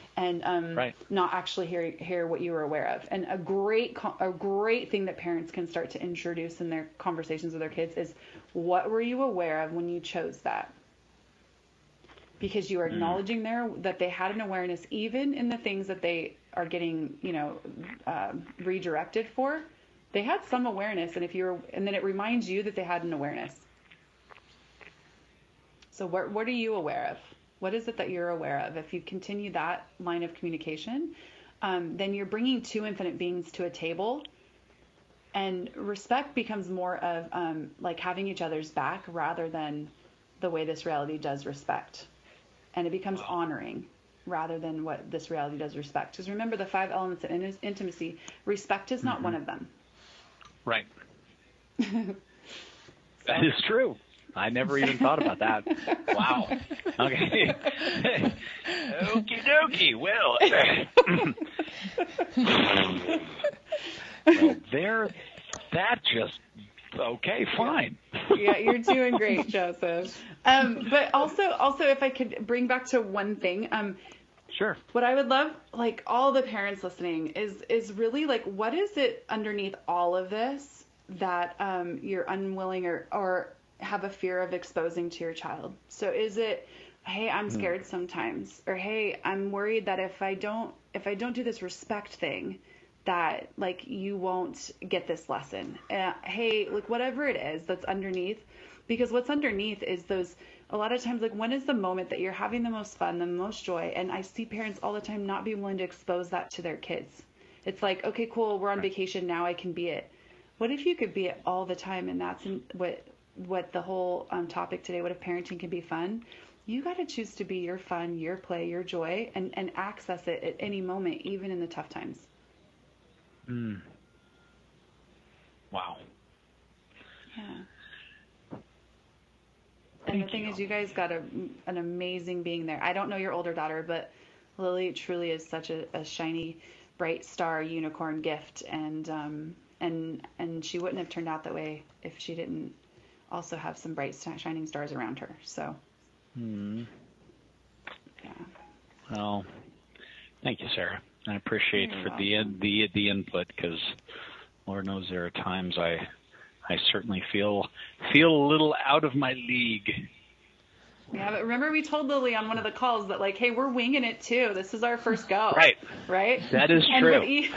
and um, right. not actually hear hear what you were aware of. And a great a great thing that parents can start to introduce in their conversations with their kids is, what were you aware of when you chose that? Because you are acknowledging there that they had an awareness, even in the things that they are getting, you know, uh, redirected for. They had some awareness, and if you're, and then it reminds you that they had an awareness. So what what are you aware of? What is it that you're aware of? If you continue that line of communication, um, then you're bringing two infinite beings to a table, and respect becomes more of um, like having each other's back rather than the way this reality does respect. And it becomes honoring rather than what this reality does respect. Because remember, the five elements of in- intimacy, respect is not mm-hmm. one of them. Right. So. That is true. I never even thought about that. Wow. Okay. Okie dokie. Well, well, there, that just, okay, fine. Yeah, you're doing great, Joseph. Um, but also, also, if I could bring back to one thing, um, sure. What I would love, like all the parents listening, is is really like, what is it underneath all of this that um, you're unwilling or or have a fear of exposing to your child? So is it, hey, I'm scared mm. sometimes, or hey, I'm worried that if I don't if I don't do this respect thing, that like you won't get this lesson. Uh, hey, like whatever it is that's underneath, because what's underneath is those, a lot of times, like when is the moment that you're having the most fun, the most joy? And I see parents all the time not being willing to expose that to their kids. It's like, okay, cool, we're on vacation, now I can be it. What if you could be it all the time? And that's in, what what the whole um, topic today, what if parenting can be fun? You got to choose to be your fun, your play, your joy, and, and access it at any moment, even in the tough times. Mm. Wow. Yeah. And Thank the thing you. is, you guys got a, an amazing being there. I don't know your older daughter, but Lily truly is such a, a shiny, bright star, unicorn gift, and um, and and she wouldn't have turned out that way if she didn't also have some bright, shining stars around her. So. Hmm. Yeah. Well, thank you, Sarah. I appreciate You're for welcome. the the the input, because Lord knows there are times I I certainly feel feel a little out of my league. Yeah, but remember we told Lily on one of the calls that like, hey, we're winging it too. This is our first go. Right. Right? That is and true. You...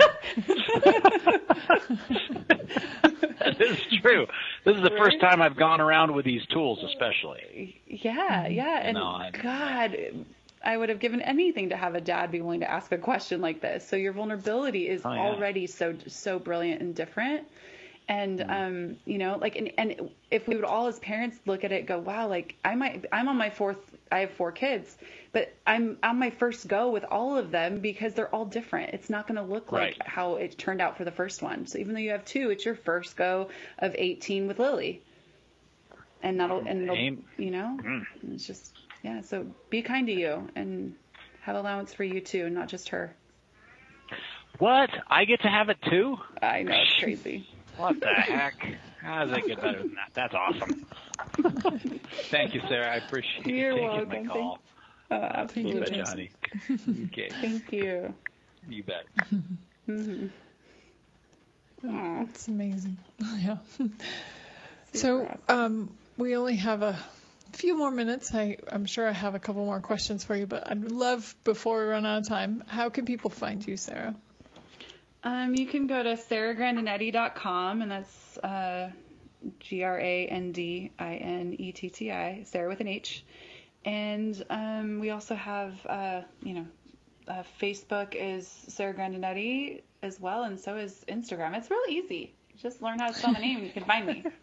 That is true. This is the right? first time I've gone around with these tools, especially. Yeah, yeah. And no, I... God, I would have given anything to have a dad be willing to ask a question like this. So your vulnerability is oh, yeah. already so so brilliant and different. And, um, you know, like, and, and if we would all as parents look at it, go, wow, like I might, I'm on my fourth, I have four kids, but I'm on my first go with all of them because they're all different. It's not going to look right. like how it turned out for the first one. So even though you have two, it's your first go of eighteen with Lily. And that'll, and it'll, you know, mm. it's just, yeah. So be kind to you and have allowance for you too, not just her. What? I get to have it too? I know, it's crazy. What the heck? How does it get better than that? That's awesome. Thank you, Sarah. I appreciate You're you taking welcome. my call. Uh, absolutely. You bet, Johnny. Okay. Thank you. You bet. Mm-hmm. Oh, it's amazing. Yeah. So um, we only have a few more minutes. I, I'm sure I have a couple more questions for you, but I'd love, before we run out of time, how can people find you, Sarah? Um, you can go to sarah grandinetti dot com, and that's uh, G R A N D I N E T T I, Sarah with an H. And um, we also have, uh, you know, uh, Facebook is Sarah Grandinetti as well, and so is Instagram. It's real easy. Just learn how to spell my name, and you can find me.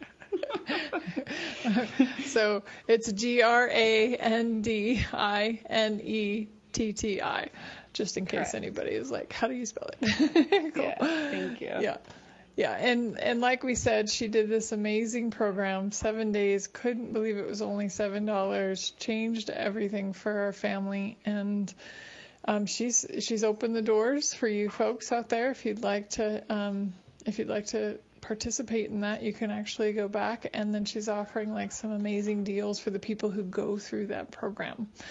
So it's G R A N D I N E T T I. Just in case Correct. Anybody is like, how do you spell it? Cool. Yeah, thank you. Yeah. Yeah. And, and like we said, she did this amazing program, seven days, couldn't believe it was only seven dollars, changed everything for our family. And um, she's, she's opened the doors for you folks out there. If you'd like to, um, if you'd like to participate in that, you can actually go back. And then she's offering like some amazing deals for the people who go through that program.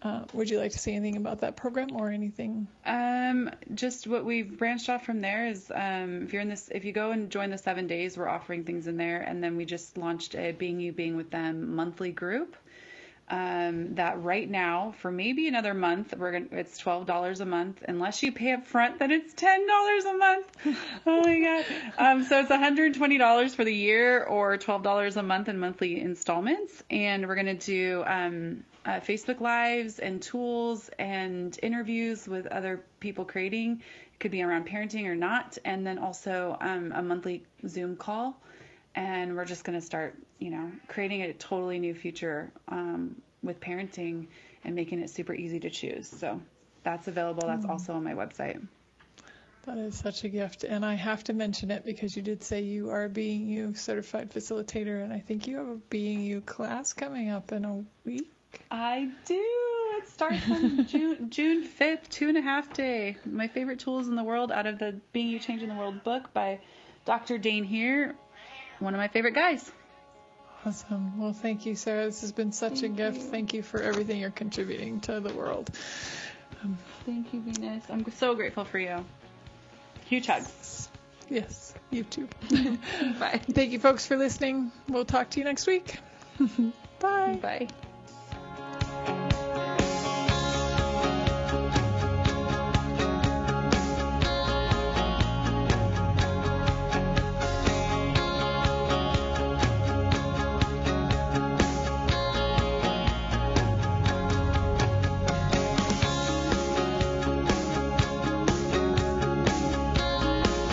Uh, would you like to say anything about that program or anything? Um, just what we've branched off from there is um, if you're in this, if you go and join the seven days, we're offering things in there, and then we just launched a Being You, Being With Them monthly group. Um, that right now for maybe another month, we're gonna, it's twelve dollars a month. Unless you pay up front, then it's ten dollars a month. Oh my God. Um, so it's one hundred twenty dollars for the year or twelve dollars a month in monthly installments. And we're going to do, um, uh, Facebook Lives and tools and interviews with other people creating. It could be around parenting or not. And then also, um, a monthly Zoom call. And we're just going to start, you know, creating a totally new future um, with parenting and making it super easy to choose. So that's available. That's mm. also on my website. That is such a gift. And I have to mention it because you did say you are a Being You certified facilitator. And I think you have a Being You class coming up in a week. I do. It starts on June, June fifth, two and a half day. My favorite tools in the world out of the Being You Changing the World book by Doctor Dane Here. One of my favorite guys. Awesome. Well, thank you, Sarah. This has been such thank a gift. You. Thank you for everything you're contributing to the world. Um, thank you, Venus. I'm so grateful for you. Huge hugs. Yes, you too. Bye. Thank you, folks, for listening. We'll talk to you next week. Bye. Bye.